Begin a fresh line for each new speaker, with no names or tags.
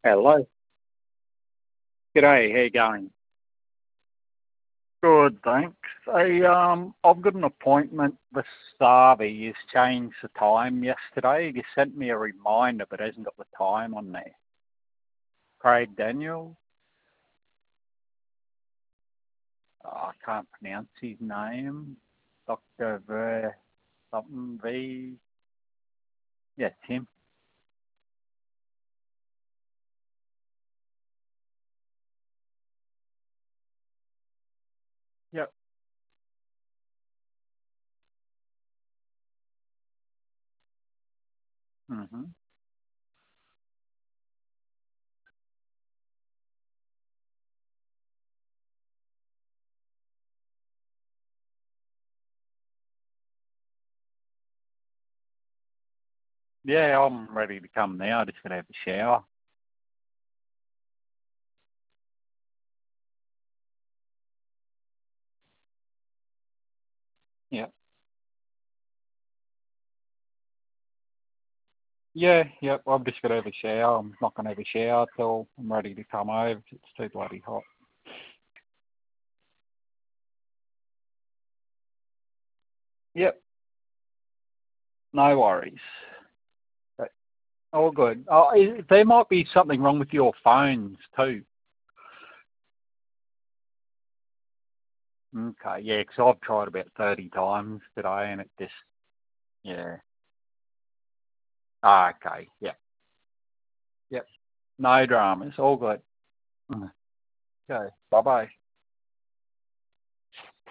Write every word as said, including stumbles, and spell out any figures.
Hello. G'day, how you going? Good, thanks. Hey, um, I've got an appointment with Starby. He's changed the time yesterday. He sent me a reminder, but hasn't got the time on there. Craig Daniel. Oh, I can't pronounce his name. Doctor Ver something V. Yeah, Tim. Yep. Mhm. Yeah, I'm ready to come now. I just gotta have a shower. Yep. Yeah, yep. I've just gotta have a shower. I'm not gonna have a shower till I'm ready to come over. It's too bloody hot. Yep. No worries. But all good. Oh, i- there might be something wrong with your phones too. Okay, yeah, 'cause I've tried about thirty times today and it just, yeah. Ah, okay, yep, yep. No dramas, all good. Mm. Okay, bye-bye.